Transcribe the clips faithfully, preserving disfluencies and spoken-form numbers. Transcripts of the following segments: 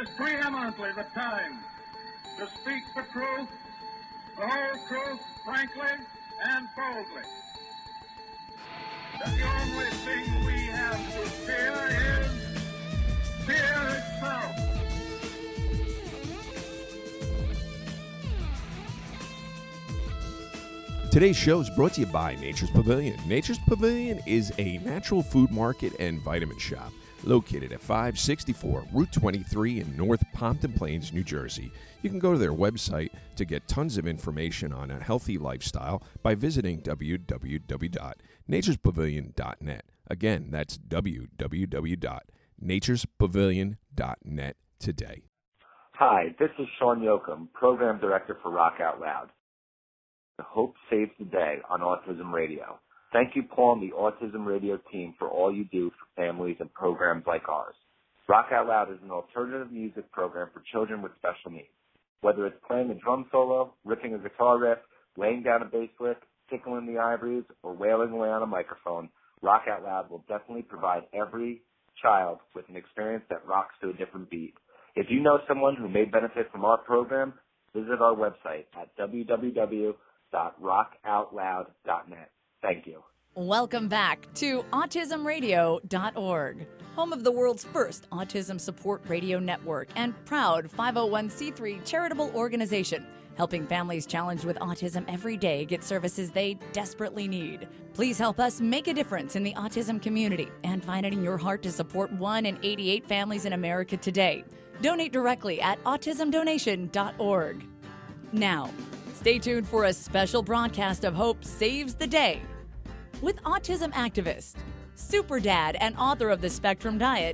is preeminently the time to speak the truth, the whole truth, frankly and boldly. That the only thing we have to fear is fear itself. Today's show is brought to you by Nature's Pavilion. Nature's Pavilion is a natural food market and vitamin shop located at five sixty-four Route twenty-three in North Pompton Plains, New Jersey. You can go to their website to get tons of information on a healthy lifestyle by visiting w w w dot natures pavilion dot net. Again, that's w w w dot natures pavilion dot net today. Hi, this is Sean Yoakum, Program Director for Rock Out Loud. Hope Saves the Day on Autism Radio. Thank you, Paul, and the Autism Radio team for all you do for families and programs like ours. Rock Out Loud is an alternative music program for children with special needs. Whether it's playing a drum solo, ripping a guitar riff, laying down a bass lick, tickling the ivories, or wailing away on a microphone, Rock Out Loud will definitely provide every child with an experience that rocks to a different beat. If you know someone who may benefit from our program, visit our website at w w w dot rock out loud dot net. Thank you. Welcome back to autism radio dot org, home of the world's first autism support radio network and proud five oh one c three charitable organization, helping families challenged with autism every day get services they desperately need. Please help us make a difference in the autism community and find it in your heart to support one in eighty-eight families in America today. Donate directly at autism donation dot org. Now, stay tuned for a special broadcast of Hope Saves the Day with autism activist, super dad and author of The Spectrum Diet,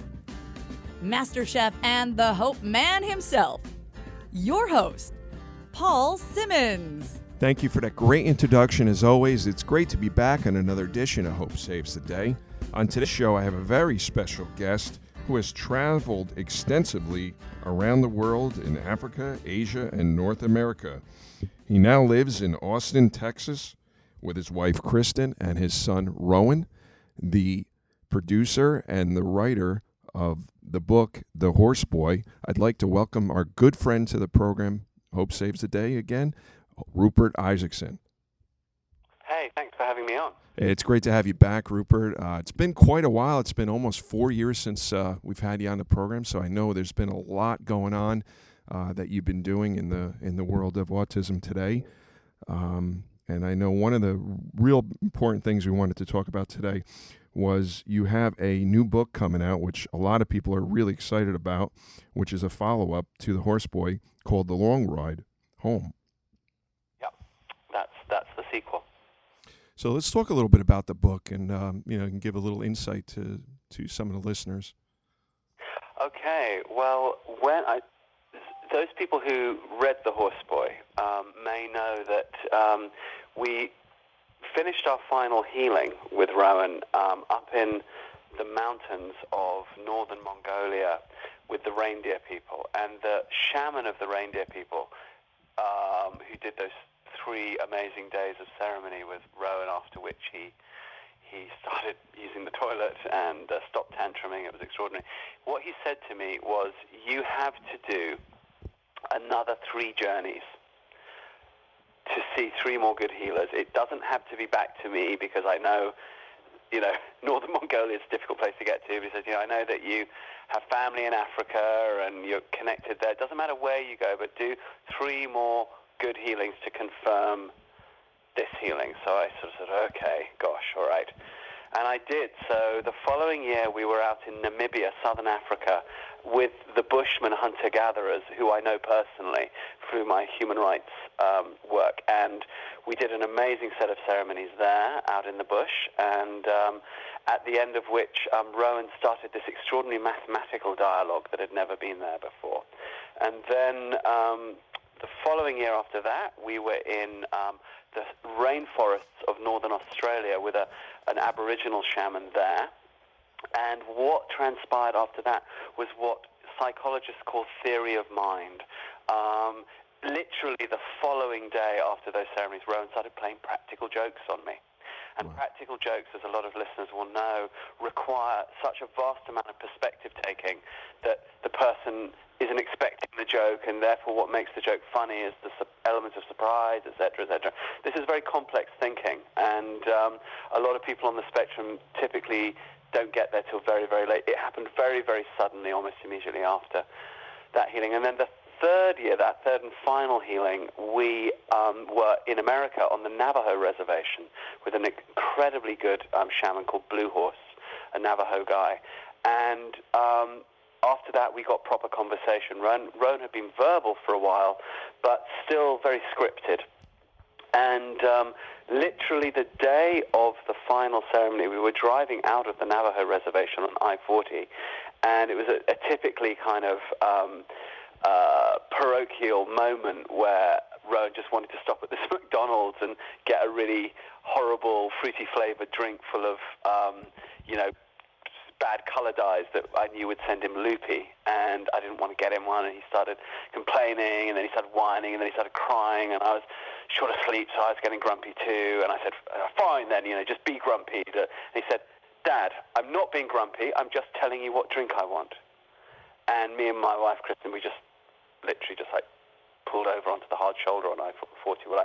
master chef and the Hope Man himself, your host, Paul Simmons. Thank you for that great introduction. As always, it's great to be back on another edition of Hope Saves the Day. On today's show, I have a very special guest who has traveled extensively around the world in Africa, Asia, and North America. He now lives in Austin, Texas, with his wife, Kristen, and his son, Rowan, the producer and the writer of the book, The Horse Boy. I'd like to welcome our good friend to the program, Hope Saves the Day again, Rupert Isaacson. Hey, thanks for having me on. It's great to have you back, Rupert. Uh, it's been quite a while. It's been almost four years since uh, we've had you on the program, so I know there's been a lot going on uh, that you've been doing in the in the world of autism today. Um, and I know one of the real important things we wanted to talk about today was you have a new book coming out, which a lot of people are really excited about, which is a follow-up to The Horse Boy called The Long Ride Home. Yep, that's that's the sequel. So let's talk a little bit about the book, and um, you know, and give a little insight to, to some of the listeners. Okay, well, when I, those people who read The Horse Boy um, may know that um, we finished our final healing with Rowan um, up in the mountains of northern Mongolia with the reindeer people, and the shaman of the reindeer people um, who did those three amazing days of ceremony with Rowan, after which he he started using the toilet and uh, stopped tantruming. It was extraordinary. What he said to me was, you have to do another three journeys to see three more good healers. It doesn't have to be back to me, because I know, you know, northern Mongolia is a difficult place to get to. He says, you know, I know that you have family in Africa and you're connected there. It doesn't matter where you go, but do three more good healings to confirm this healing. So I sort of said, okay, gosh, all right. And I did. So the following year, we were out in Namibia, southern Africa, with the Bushmen hunter-gatherers, who I know personally through my human rights um, work. And we did an amazing set of ceremonies there, out in the bush, and um, at the end of which um, Rowan started this extraordinary mathematical dialogue that had never been there before. And then Um, the following year after that, we were in um, the rainforests of northern Australia with a, an Aboriginal shaman there. And what transpired after that was what psychologists call theory of mind. Um, literally the following day after those ceremonies, Rowan started playing practical jokes on me. And wow. Practical jokes, as a lot of listeners will know, require such a vast amount of perspective taking that the person isn't expecting the joke, and therefore what makes the joke funny is the su- elements of surprise, et cetera, et cetera. This is very complex thinking, and um, a lot of people on the spectrum typically don't get there till very, very late. It happened very, very suddenly, almost immediately after that healing. And then the third year, that third and final healing, we um, were in America on the Navajo reservation with an incredibly good um, shaman called Blue Horse, a Navajo guy. And um, after that, we got proper conversation. Rowan, Rowan had been verbal for a while, but still very scripted. And um, literally the day of the final ceremony, we were driving out of the Navajo reservation on I forty, and it was a, a typically kind of um, uh, parochial moment where Rowan just wanted to stop at this McDonald's and get a really horrible, fruity-flavored drink full of, um, you know, bad color dyes that I knew would send him loopy, and I didn't want to get him one, and he started complaining, and then he started whining, and then he started crying, and I was short of sleep, so I was getting grumpy too, and I said, fine then, you know, just be grumpy. And he said, Dad, I'm not being grumpy, I'm just telling you what drink I want. And me and my wife, Kristen, we just literally just like pulled over onto the hard shoulder on I forty. We're like,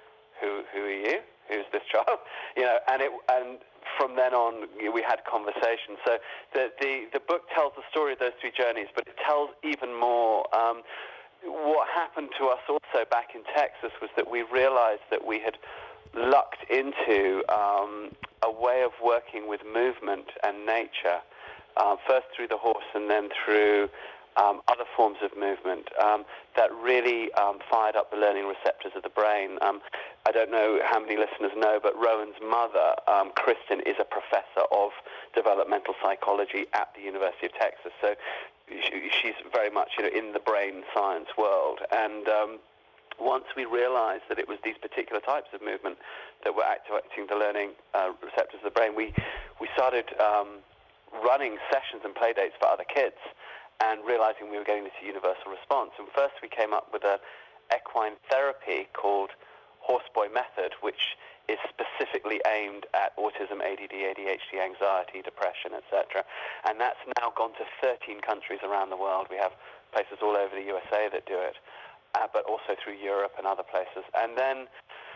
who who are you? Who's this child? You know, and it and from then on we had conversations. So the the the book tells the story of those three journeys, but it tells even more. Um, what happened to us also back in Texas was that we realized that we had lucked into um, a way of working with movement and nature, uh, first through the horse and then through Um, other forms of movement um, that really um, fired up the learning receptors of the brain. Um, I don't know how many listeners know, but Rowan's mother, um, Kristen, is a professor of developmental psychology at the University of Texas. So she, she's very much, you know, in the brain science world. And um, once we realized that it was these particular types of movement that were activating the learning uh, receptors of the brain, we, we started um, running sessions and play dates for other kids, and realizing we were getting this universal response. And first we came up with an equine therapy called Horseboy Method, which is specifically aimed at autism, A D D, A D H D, anxiety, depression, et cetera. And that's now gone to thirteen countries around the world. We have places all over the U S A that do it, uh, but also through Europe and other places. And then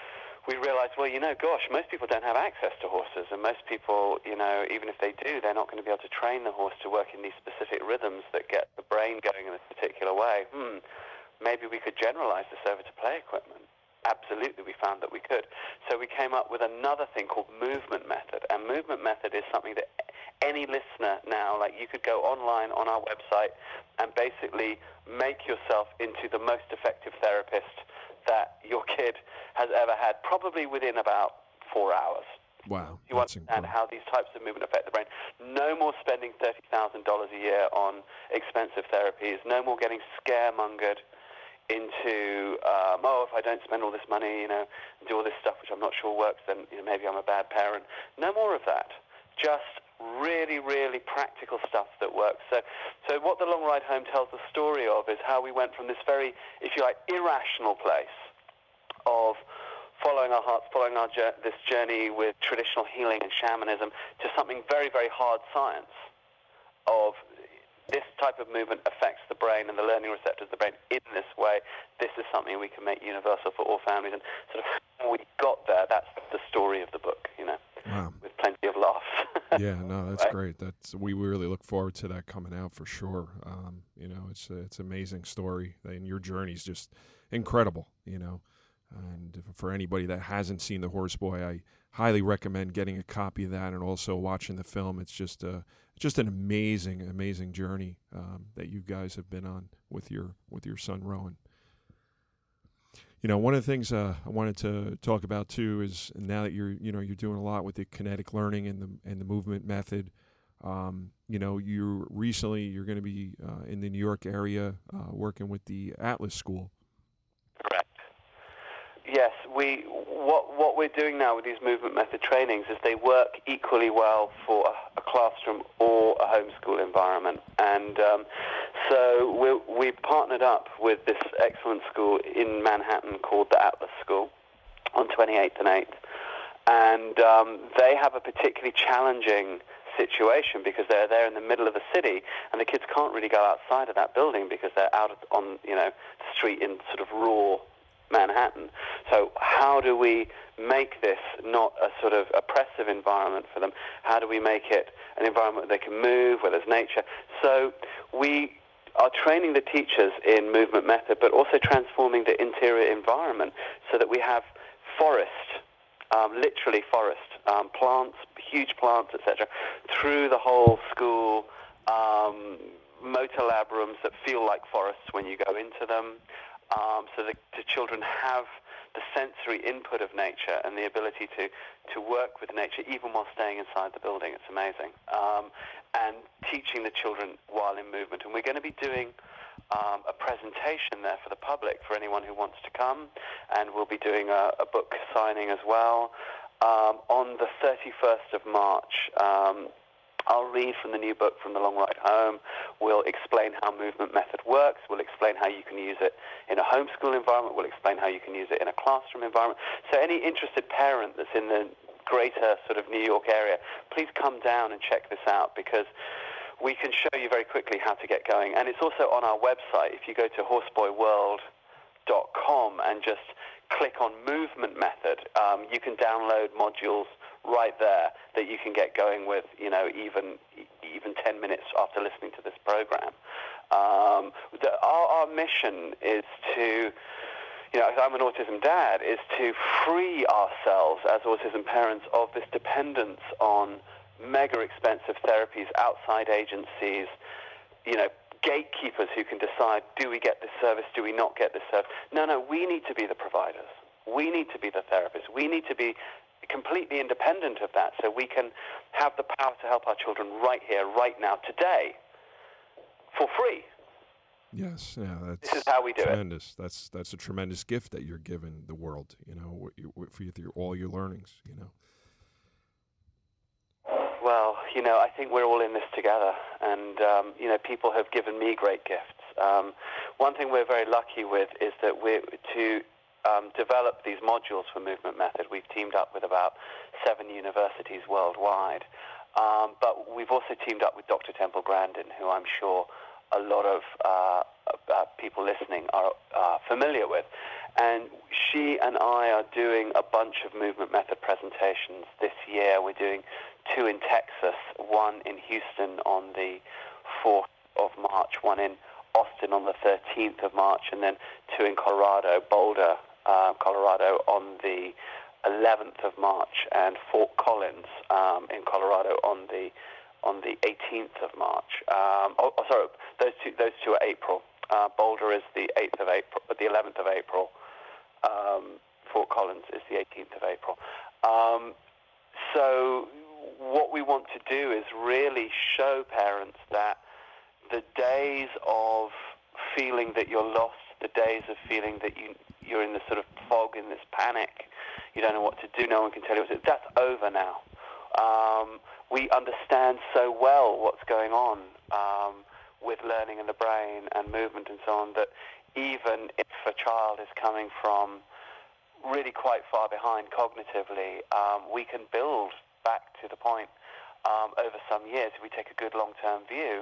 we realized, well, you know, gosh, most people don't have access to horses, and most people, you know, even if they do, they're not going to be able to train the horse to work in these specific rhythms that get the brain going in a particular way. Hmm, maybe we could generalize this over to play equipment. Absolutely, we found that we could. So we came up with another thing called Movement Method, and Movement Method is something that any listener now, like you could go online on our website and basically make yourself into the most effective therapist that your kid has ever had, probably within about four hours. Wow. You understand incredible. How these types of movement affect the brain. No more spending thirty thousand dollars a year on expensive therapies. No more getting scaremongered into, um, oh, if I don't spend all this money, you know, do all this stuff which I'm not sure works, then you know, maybe I'm a bad parent. No more of that. Just really, really practical stuff that works. So, so what The Long Ride Home tells the story of is how we went from this very, if you like, irrational place of following our hearts, following our this journey with traditional healing and shamanism to something very, very hard science of this type of movement affects the brain and the learning receptors of the brain in this way. This is something we can make universal for all families. And sort of how we got there, that's the story of the book, you know, wow. with plenty of laughs. Yeah, no, that's right? great. That's we really look forward to that coming out for sure. Um, you know, it's a, it's an amazing story, and your journey is just incredible, you know. And for anybody that hasn't seen The Horseboy, I highly recommend getting a copy of that and also watching the film. It's just a just an amazing, amazing journey um, that you guys have been on with your with your son Rowan. You know, one of the things uh, I wanted to talk about too is now that you're you know you're doing a lot with the kinetic learning and the and the movement method. Um, you know, you recently you're going to be uh, in the New York area uh, working with the Atlas School. Correct. Yes, we what what we're doing now with these movement method trainings is they work equally well for a, a classroom or a homeschool environment, and um, so we we partnered up with this excellent school in Manhattan called the Atlas School on twenty-eighth and eighth, and um, they have a particularly challenging situation because they're there in the middle of the city, and the kids can't really go outside of that building because they're out on, you know, the street in sort of raw Manhattan. So how do we make this not a sort of oppressive environment for them? How do we make it an environment where they can move, where there's nature? So we are training the teachers in movement method, but also transforming the interior environment so that we have forest, um, literally forest, um, plants, huge plants, et cetera, through the whole school, um, motor lab rooms that feel like forests when you go into them, um, so that the children have the sensory input of nature and the ability to, to work with nature even while staying inside the building. It's amazing. Um, and teaching the children while in movement. And we're going to be doing um, a presentation there for the public, for anyone who wants to come. And we'll be doing a, a book signing as well. Um, on the thirty-first of March, um, I'll read from the new book, From the Long Ride Home. We'll explain how movement method works. We'll explain how you can use it in a homeschool environment. We'll explain how you can use it in a classroom environment. So any interested parent that's in the greater sort of New York area, please come down and check this out, because we can show you very quickly how to get going. And it's also on our website. If you go to horseboy world dot com and just click on movement method, um, you can download modules right there that you can get going with, you know, even even ten minutes after listening to this program. Um, the, our, our mission is to, you know, I'm an autism dad, is to free ourselves as autism parents of this dependence on mega expensive therapies, outside agencies, you know, gatekeepers who can decide, do we get this service, do we not get this service? No, no, we need to be the providers. We need to be the therapists. We need to be completely independent of that, so we can have the power to help our children right here, right now, today, for free. Yes, yeah, that's this is how we do tremendous. it. That's that's a tremendous gift that you're giving the world, you know, for your, all your learnings, you know. Well, you know, I think we're all in this together, and, um, you know, people have given me great gifts. Um, one thing we're very lucky with is that we're to um, develop these modules for Movement Method. We've teamed up with about seven universities worldwide, um, but we've also teamed up with Doctor Temple Grandin, who I'm sure a lot of uh, uh, people listening are uh, familiar with. And she and I are doing a bunch of Movement Method presentations this year. We're doing two in Texas, one in Houston on the fourth of March, one in Austin on the thirteenth of March, and then two in Colorado, Boulder, uh, Colorado on the eleventh of March, and Fort Collins um, in Colorado on the on the eighteenth of March. Um, oh, oh, sorry, those two those two are April. Uh, Boulder is the eighth of April, the eleventh of April. Um, Fort Collins is the eighteenth of April. Um, so what we want to do is really show parents that the days of feeling that you're lost, the days of feeling that you, you're in this sort of fog, in this panic, you don't know what to do, no one can tell you what to do, that's over now. Um, we understand so well what's going on um, with learning in the brain and movement and so on, that even if a child is coming from really quite far behind cognitively, um, we can build back to the point um, over some years, if we take a good long-term view,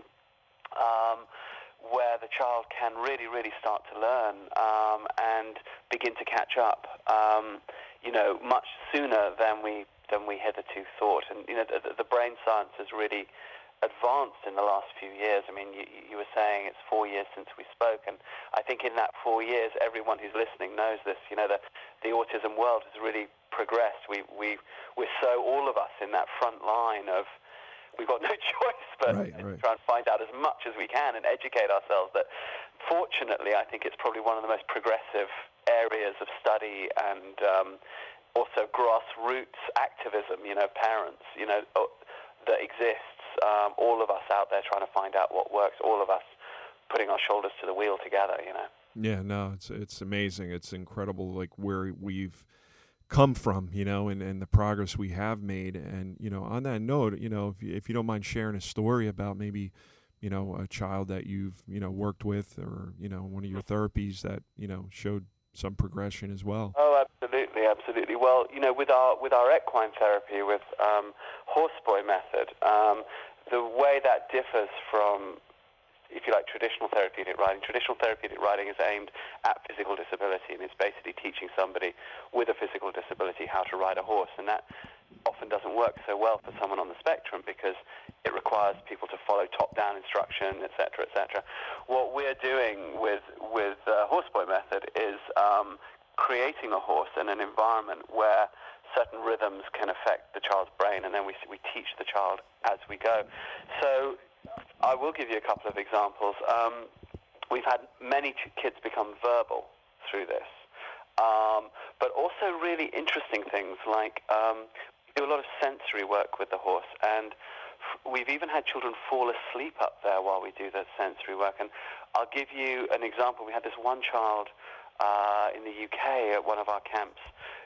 um, where the child can really, really start to learn um, and begin to catch up, um, you know, much sooner than we than we hitherto thought. And, you know, the, the brain science has really advanced in the last few years. I mean, you, you were saying it's four years since we spoke, and I think in that four years, everyone who's listening knows this. You know, the, the autism world has really progressed. We, we, we're so, all of us, in that front line of, we've got no choice but right, right. to try and find out as much as we can and educate ourselves. That, fortunately, I think it's probably one of the most progressive areas of study and um, also grassroots activism, you know, parents, you know, that exists. Um, all of us out there trying to find out what works, all of us putting our shoulders to the wheel together, you know. Yeah, no, it's it's amazing. It's incredible, like, where we've come from, you know, and, and the progress we have made. And, you know, on that note, you know, if you, if you don't mind sharing a story about maybe, you know, a child that you've, you know, worked with, or, you know, one of your therapies that, you know, showed some progression as well. Oh, absolutely. absolutely, absolutely. Well, you know, with our with our equine therapy, with um, horseboy method, um, the way that differs from, if you like, traditional therapeutic riding. Traditional therapeutic riding is aimed at physical disability, and it's basically teaching somebody with a physical disability how to ride a horse, and that often doesn't work so well for someone on the spectrum because it requires people to follow top-down instruction, et cetera, et cetera. What we're doing with with uh, horseboy method is um, creating a horse in an environment where certain rhythms can affect the child's brain, and then we we teach the child as we go. So I will give you a couple of examples. Um, we've had many ch- kids become verbal through this, um, but also really interesting things like um, we do a lot of sensory work with the horse, and f- we've even had children fall asleep up there while we do the sensory work. And I'll give you an example. We had this one child uh, in the U K at one of our camps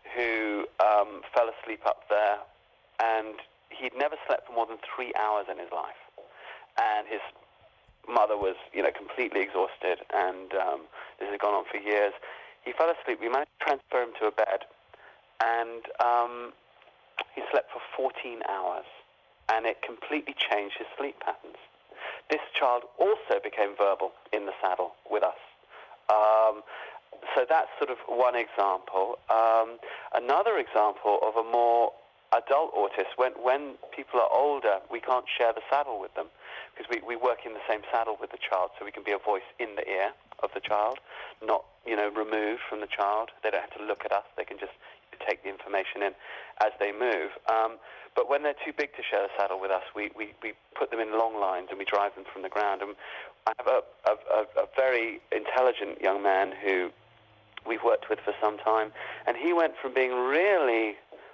who um, fell asleep up there, and he'd never slept for more than three hours in his life. And his mother was, you know, completely exhausted, and um, this had gone on for years. He fell asleep. We managed to transfer him to a bed, and um, he slept for fourteen hours, and it completely changed his sleep patterns. This child also became verbal in the saddle with us. Um, so that's sort of one example. Um, another example of a more adult autist, when, when people are older, we can't share the saddle with them because we, we work in the same saddle with the child, so we can be a voice in the ear of the child, not, you know, removed from the child. They don't have to look at us. They can just take the information in as they move. Um, but when they're too big to share the saddle with us, we, we, we put them in long lines and we drive them from the ground. And I have a, a, a very intelligent young man who we've worked with for some time, and he went from being really,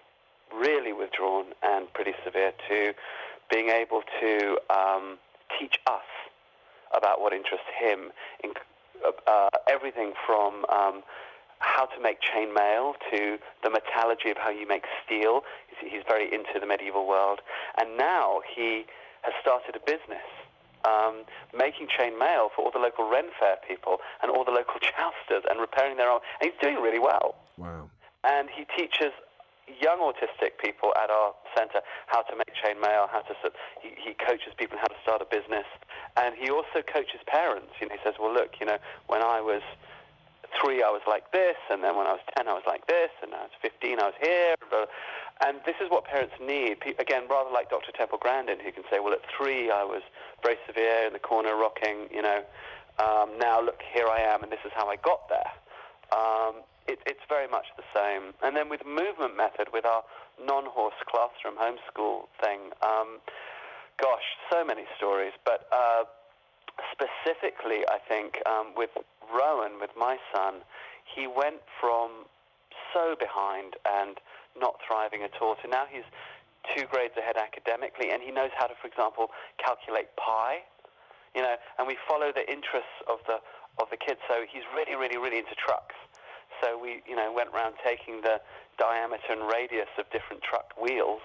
really withdrawn and pretty severe to being able to um, teach us about what interests him, in, uh, everything from um, how to make chainmail to the metallurgy of how you make steel. He's, he's very into the medieval world. And now he has started a business um, making chainmail for all the local Ren Fair people and all the local jousters and repairing their own. And he's doing really well. Wow. And he teaches young autistic people at our center how to make chainmail, how to, he, he coaches people how to start a business. And he also coaches parents. You know, he says, well, look, you know, when I was three, I was like this, and then when I was ten, I was like this, and when I was fifteen, I was here. And this is what parents need. Again, rather like Doctor Temple Grandin, who can say, well, at three, I was very severe in the corner rocking, you know. Um, now, look, here I am, and this is how I got there. Um, it, it's very much the same. And then with movement method, with our non-horse classroom homeschool thing, um, gosh, so many stories. But uh, specifically, I think, um, with Rowan, with my son, he went from so behind and not thriving at all to now he's two grades ahead academically, and he knows how to, for example, calculate pi, you know, and we follow the interests of the of the kids. So he's really, really, really into trucks. So we, you know, went around taking the diameter and radius of different truck wheels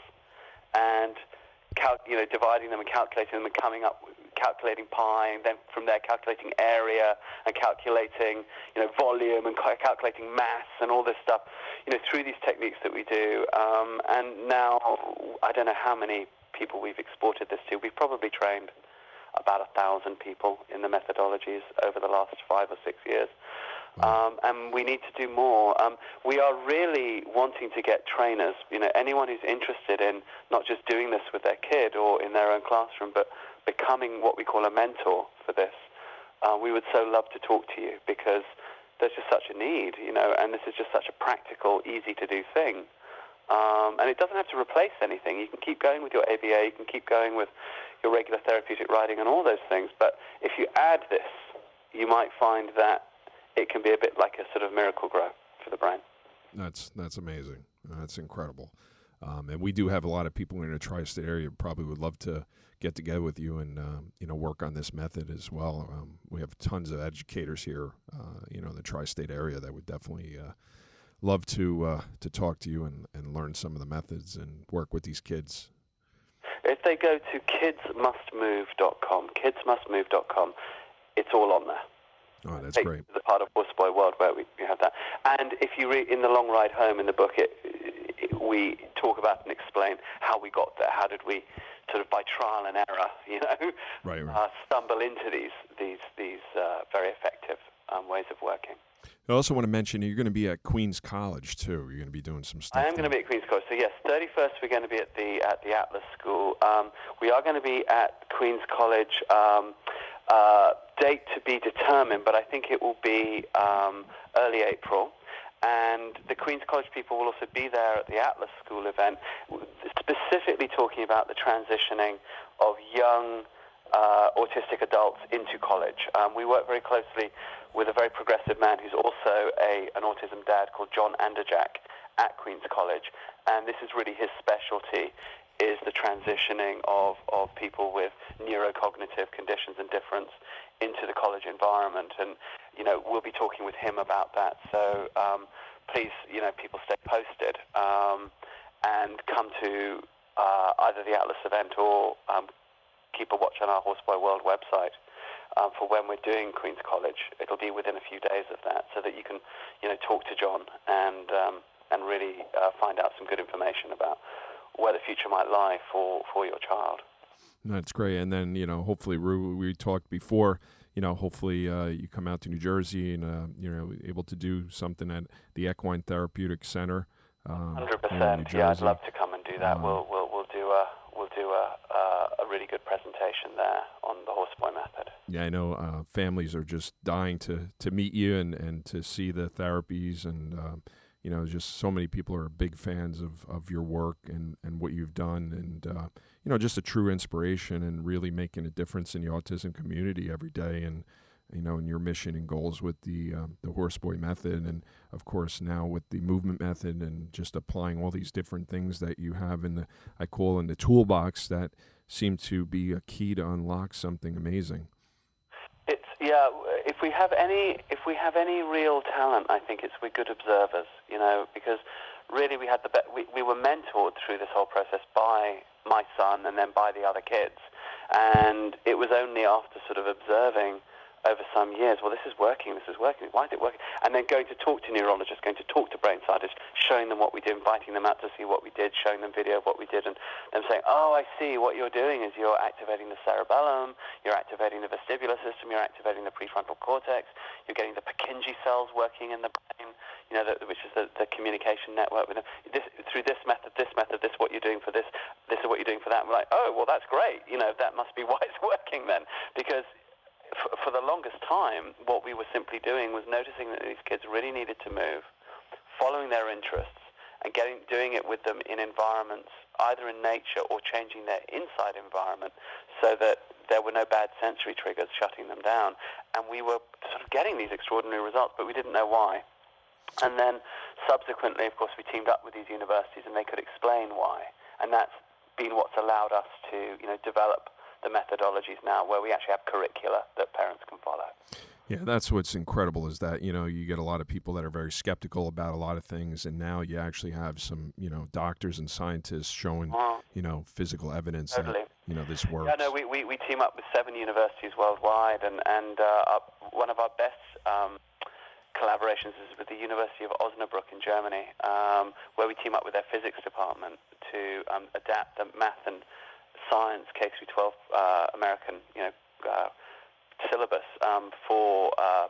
and, cal- you know, dividing them and calculating them and coming up with calculating pi, and then from there calculating area and calculating, you know, volume and ca- calculating mass and all this stuff, you know, through these techniques that we do. Um, and now I don't know how many people we've exported this to. We've probably trained about a thousand people in the methodologies over the last five or six years. Um, and we need to do more. Um, we are really wanting to get trainers, you know, anyone who's interested in not just doing this with their kid or in their own classroom, but becoming what we call a mentor for this. Uh, we would so love to talk to you because there's just such a need, you know, and this is just such a practical, easy-to-do thing. Um, and it doesn't have to replace anything. You can keep going with your A B A, you can keep going with your regular therapeutic riding and all those things. But if you add this, you might find that it can be a bit like a sort of miracle grow for the brain. That's that's amazing. That's incredible. Um, and we do have a lot of people in the tri-state area probably would love to get together with you and um, you know, work on this method as well. Um, we have tons of educators here, uh, you know, in the tri-state area that would definitely uh, love to uh, to talk to you and, and learn some of the methods and work with these kids. If they go to kids must move dot com, kids must move dot com, it's all on there. Oh, that's Take great. The part of Horseboy World where we, we have that. And if you read in The Long Ride Home in the book, it, it, we talk about and explain how we got there. How did we sort of by trial and error, you know, right, right. Uh, stumble into these these these uh, very effective um, ways of working. I also want to mention you're going to be at Queen's College too. You're going to be doing some stuff. I am there. going to be at Queen's College. So yes, thirty-first we're going to be at the at the Atlas School. Um, we are going to be at Queen's College. Um, uh, date to be determined, but I think it will be um, early April. And the Queen's College people will also be there at the Atlas School event, specifically talking about the transitioning of young uh, autistic adults into college. Um, we work very closely with a very progressive man who's also a, an autism dad called John Anderjack at Queen's College, and this is really his specialty, is the transitioning of, of people with neurocognitive conditions and difference into the college environment. And, you know, we'll be talking with him about that. So um, please, you know, people stay posted um, and come to uh, either the Atlas event or um, keep a watch on our Horseboy World website um, for when we're doing Queen's College. It'll be within a few days of that, so that you can, you know, talk to John and um, and really uh, find out some good information about where the future might lie for, for your child. That's great. And then, you know, hopefully, Rue, we talked before, you know, hopefully uh, you come out to New Jersey and, uh, you know, able to do something at the Equine Therapeutic Center. Um, one hundred percent. Yeah, I'd love to come and do that. Um, we'll, we'll, we'll do, a, we'll do a, a, a really good presentation there on the Horseboy method. Yeah, I know uh, families are just dying to, to meet you and, and to see the therapies and, um, you know, just so many people are big fans of, of your work and, and what you've done and, uh, you know, just a true inspiration and really making a difference in the autism community every day and, you know, in your mission and goals with the um, the Horseboy method and, of course, now with the movement method and just applying all these different things that you have in the, I call in the toolbox that seem to be a key to unlock something amazing. It's, yeah, if we have any, if we have any real talent, I think it's we're good observers, you know, because really we had the be- we, we were mentored through this whole process by my son and then by the other kids, and it was only after sort of observing over some years, well, this is working, this is working, why is it working? And then going to talk to neurologists, going to talk to brain scientists, showing them what we did, inviting them out to see what we did, showing them video of what we did, and them saying, oh, I see, what you're doing is you're activating the cerebellum, you're activating the vestibular system, you're activating the prefrontal cortex, you're getting the Purkinje cells working in the brain, you know, the, which is the, the communication network with them. This, through this method, this method, this is what you're doing for this, this is what you're doing for that. And we're like, oh, well, that's great. You know, that must be why it's working then, because for the longest time, what we were simply doing was noticing that these kids really needed to move, following their interests, and getting doing it with them in environments, either in nature or changing their inside environment, so that there were no bad sensory triggers shutting them down. And we were sort of getting these extraordinary results, but we didn't know why. And then subsequently, of course, we teamed up with these universities, and they could explain why. And that's been what's allowed us to, you know, develop the methodologies now where we actually have curricula that parents can follow. Yeah, that's what's incredible is that, you know, you get a lot of people that are very skeptical about a lot of things, and now you actually have some, you know, doctors and scientists showing, mm. you know, physical evidence totally. that, you know, this works. Yeah, no, we, we, we team up with seven universities worldwide, and, and uh, our, one of our best um, collaborations is with the University of Osnabrück in Germany, um, where we team up with their physics department to um, adapt the math and science K through twelve uh, American, you know, uh, syllabus um, for uh,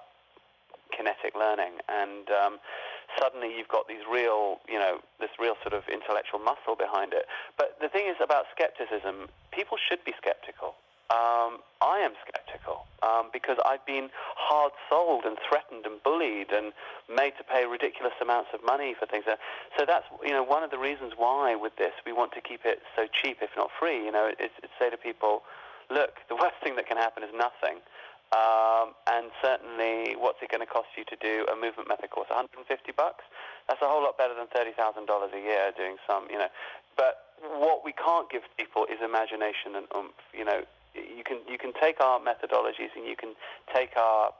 kinetic learning, and um, suddenly you've got these real, you know, this real sort of intellectual muscle behind it. But the thing is about skepticism, people should be skeptical. Um, I am skeptical um, because I've been hard-sold and threatened and bullied and made to pay ridiculous amounts of money for things. So that's, you know, one of the reasons why with this we want to keep it so cheap, if not free. You know, it's, it's say to people, look, the worst thing that can happen is nothing. Um, and certainly, what's it going to cost you to do a movement method course? one hundred fifty bucks? That's a whole lot better than thirty thousand dollars a year doing some, you know. But what we can't give people is imagination and oomph, you know. You can you can take our methodologies and you can take our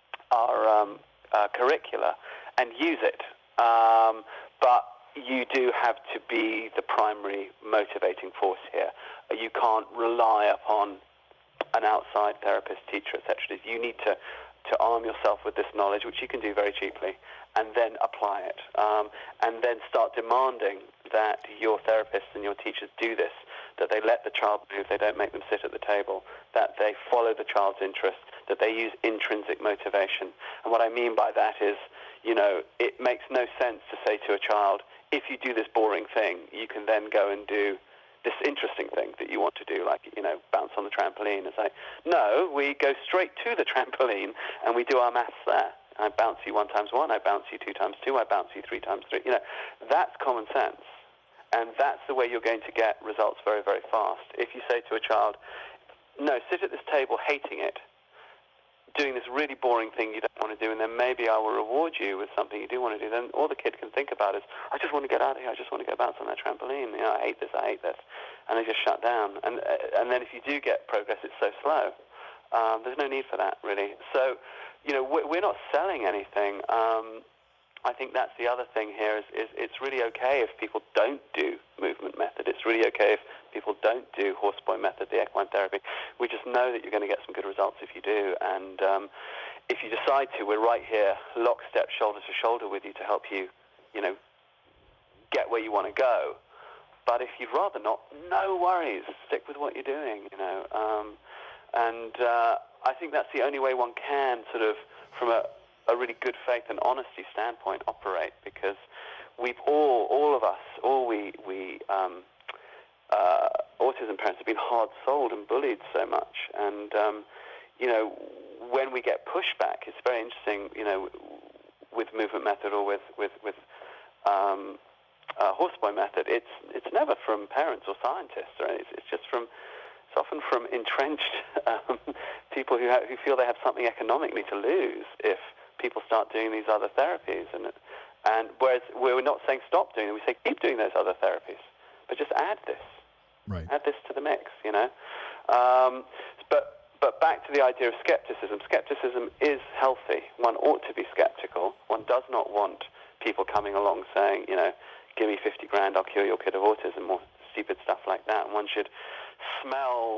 our um, uh, curricula and use it, um, but you do have to be the primary motivating force here. You can't rely upon an outside therapist, teacher, et cetera. You need to to arm yourself with this knowledge, which you can do very cheaply, and then apply it, um, and then start demanding that your therapists and your teachers do this, that they let the child move, they don't make them sit at the table, that they follow the child's interest, that they use intrinsic motivation. And what I mean by that is, you know, it makes no sense to say to a child, if you do this boring thing, you can then go and do this interesting thing that you want to do, like, you know, bounce on the trampoline. It's like, no, we go straight to the trampoline and we do our maths there. I bounce you one times one, I bounce you two times two, I bounce you three times three. You know, that's common sense. And that's the way you're going to get results very, very fast. If you say to a child, no, sit at this table hating it, doing this really boring thing you don't want to do, and then maybe I will reward you with something you do want to do, then all the kid can think about is, I just want to get out of here, I just want to go bounce on that trampoline, you know, I hate this, I hate this, and they just shut down. And uh, and then if you do get progress, it's so slow. Um, there's no need for that, really. So, you know, we're, we're not selling anything. Um, I think that's the other thing here is, is it's really okay if people don't do movement method. It's really okay if people don't do horseboy method, the equine therapy. We just know that you're going to get some good results if you do. And um, if you decide to, we're right here, lockstep, shoulder to shoulder with you to help you, you know, get where you want to go. But if you'd rather not, no worries. Stick with what you're doing, you know. Um, and uh, I think that's the only way one can sort of, from a a really good faith and honesty standpoint, operate, because we've all, all of us, all we, we um, uh, autism parents have been hard sold and bullied so much. And, um, you know, when we get pushback, it's very interesting, you know, with movement method or with, with, with um, uh, horseboy method, it's, it's never from parents or scientists, right? It's, it's just from, it's often from entrenched um, people who, ha- who feel they have something economically to lose if people start doing these other therapies. And and whereas we're not saying stop doing them, we say keep doing those other therapies, but just add this. Right. Add this to the mix, you know. Um, but but back to the idea of skepticism. Skepticism is healthy. One ought to be skeptical. One does not want people coming along saying, you know, give me fifty grand, I'll cure your kid of autism, or stupid stuff like that. And one should smell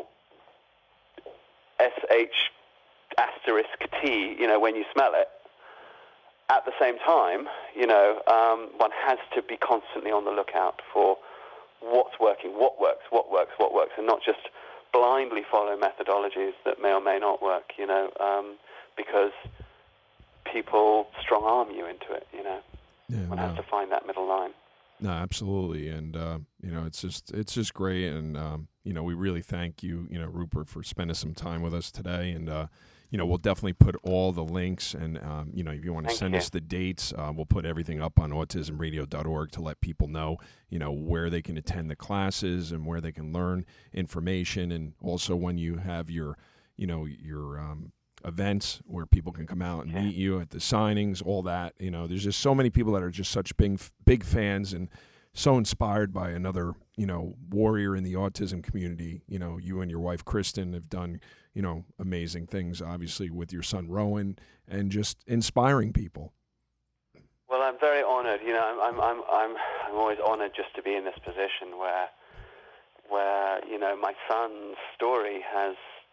S H asterisk T, you know, when you smell it. At the same time, you know, um, one has to be constantly on the lookout for what's working, what works, what works, what works, and not just blindly follow methodologies that may or may not work, you know, um, because people strong-arm you into it, you know. Yeah, one no. has to find that middle line. No, absolutely, and uh, you know, it's just it's just great, and um, you know, we really thank you, you know, Rupert, for spending some time with us today, and uh, you know, we'll definitely put all the links, and um, you know, if you want to Thank send you. us the dates, uh, we'll put everything up on autism radio dot org to let people know, you know, where they can attend the classes and where they can learn information, and also when you have your, you know, your um, events where people can come out and Yeah. meet you at the signings, all that. You know, there's just so many people that are just such big, big fans and so inspired by another, you know, warrior in the autism community. You know, you and your wife, Kristen, have done, you know, amazing things, obviously, with your son, Rowan, and just inspiring people. Well, I'm very honored. You know, I'm, I'm, I'm, I'm, I'm always honored just to be in this position where, where, you know, my son's story has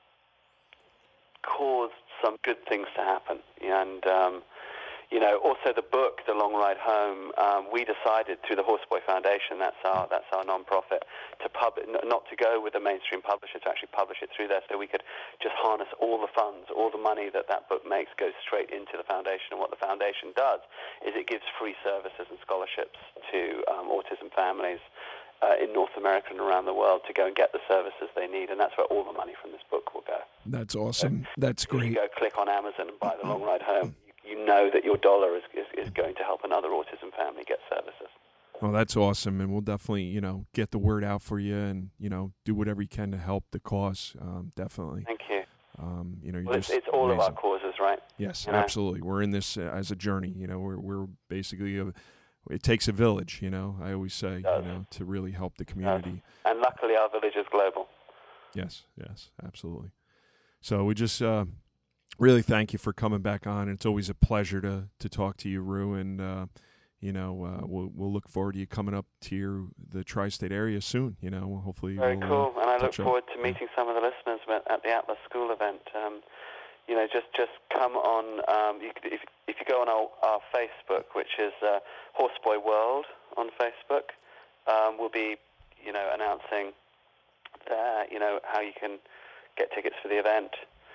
caused some good things to happen. And, um, you know, also the book, The Long Ride Home, um, we decided through the Horseboy Foundation, that's our that's our non-profit, to pub not to go with a mainstream publisher, to actually publish it through there, so we could just harness all the funds, all the money that that book makes goes straight into the foundation. And what the foundation does is it gives free services and scholarships to um, autism families uh, in North America and around the world to go and get the services they need, and that's where all the money from this book will go. That's awesome. That's If you great. go click on Amazon and buy The Long Ride Home, you know that your dollar is, is, is going to help another autism family get services. Well, that's awesome, and we'll definitely, you know, get the word out for you, and you know, do whatever you can to help the cause. Um, definitely. Thank you. Um, you know, you're Well, it's, just it's all amazing. of our causes, right? Yes, you know? absolutely. We're in this uh, as a journey. You know, we're we're basically a, it takes a village. You know, I always say, you know, to really help the community. And luckily, our village is global. Yes, yes, absolutely. So we just uh, really thank you for coming back on. It's always a pleasure to to talk to you, Rue, and uh, you know, uh, we'll we'll look forward to you coming up to your, the tri-state area soon. You know, hopefully. Very we'll, cool, uh, and I look touch up. forward to meeting some of the listeners at the Atlas School event. Um, you know, just just come on. Um, you could, if if you go on our, our Facebook, which is uh, Horseboy World on Facebook, um, we'll be, you know, announcing there, you know, how you can get tickets for the event.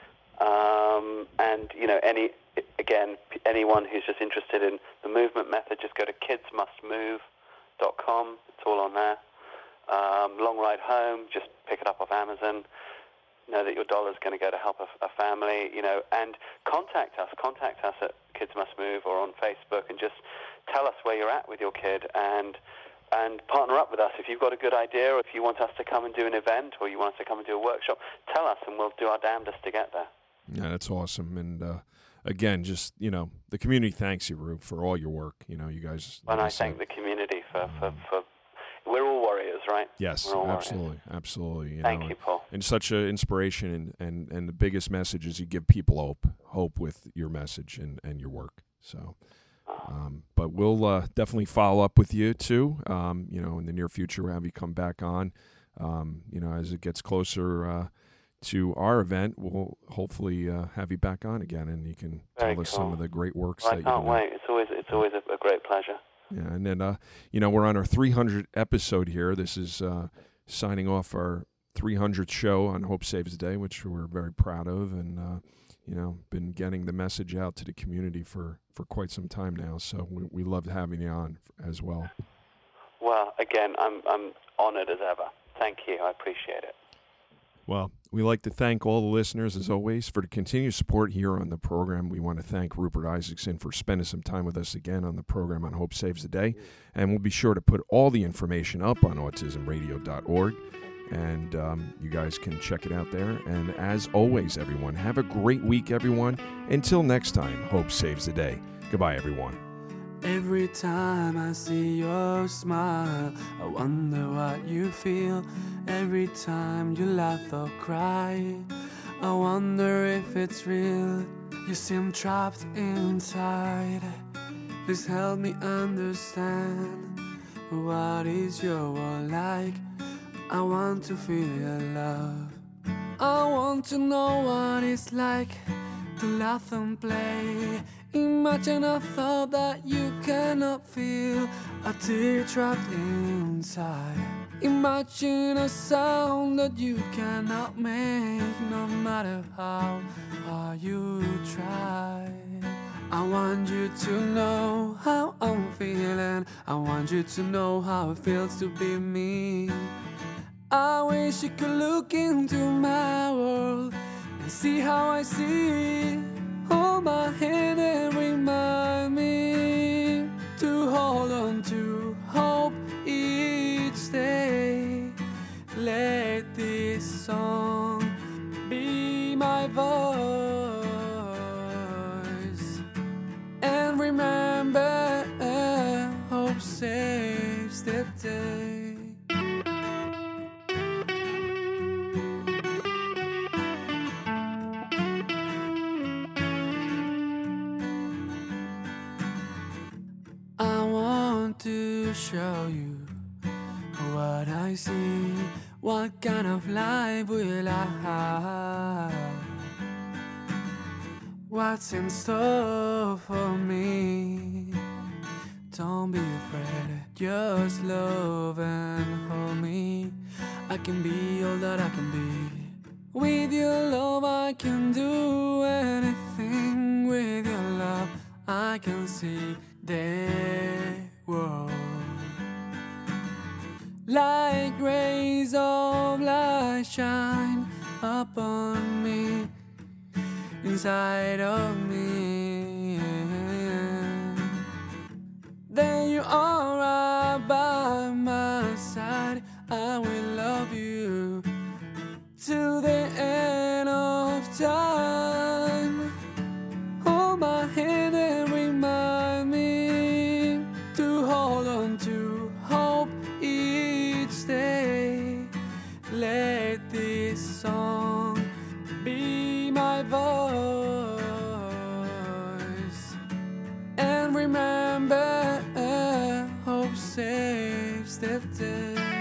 Um, and, you know, any again, anyone who's just interested in the movement method, just go to kids must move dot com. It's all on there. Um, long Ride Home, just pick it up off Amazon. Know that your dollar's going to go to help a, a family, you know, and contact us. Contact us at Kids Must Move or on Facebook and just tell us where you're at with your kid and and partner up with us. If you've got a good idea or if you want us to come and do an event or you want us to come and do a workshop, tell us and we'll do our damnedest to get there. Yeah, that's awesome. And, uh, again, just, you know, the community thanks you, Rube, for all your work. You know, you guys. And I thank the community for, for, for we're all warriors, right? Yes, absolutely, warriors. absolutely. You Thank know, you, Paul. And such an inspiration, and, and, and the biggest message is you give people hope, hope with your message and, and your work. So, um, but we'll uh, definitely follow up with you too. Um, you know, in the near future, we'll have you come back on. Um, you know, as it gets closer uh, to our event, we'll hopefully uh, have you back on again, and you can Very tell us cool. some of the great works well, that I you can't do. wait. It's always it's always a, a great pleasure. Yeah, and then, uh, you know, we're on our three hundredth episode here. This is uh, signing off our three hundredth show on Hope Saves the Day, which we're very proud of, and, uh, you know, been getting the message out to the community for, for quite some time now. So we, we love having you on as well. Well, again, I'm I'm honored as ever. Thank you. I appreciate it. Well, we like to thank all the listeners, as always, for the continued support here on the program. We want to thank Rupert Isaacson for spending some time with us again on the program on Hope Saves the Day. And we'll be sure to put all the information up on autism radio dot org. And um, you guys can check it out there. And as always, everyone, have a great week, everyone. Until next time, Hope Saves the Day. Goodbye, everyone. Every time I see your smile, I wonder what you feel. Every time you laugh or cry, I wonder if it's real. You seem trapped inside. Please help me understand. What is your world like? I want to feel your love. I want to know what it's like to laugh and play. Imagine a thought that you cannot feel, a tear trapped inside. Imagine a sound that you cannot make, no matter how hard you try. I want you to know how I'm feeling. I want you to know how it feels to be me. I wish you could look into my world and see how I see. Hold my hand and remind me to hold on to hope each day. Let this song be my voice. And remember, hope saves the day. To show you what I see, what kind of life will I have, what's in store for me. Don't be afraid, just love and hold me. I can be all that I can be. With your love I can do anything. With your love I can see the world like rays of light shine upon me, inside of me. Then you are right by my side. I will love you till the end of time. Hold my hand and remind me to hold on to hope each day. Let this song be my voice. And remember, hope saves the day.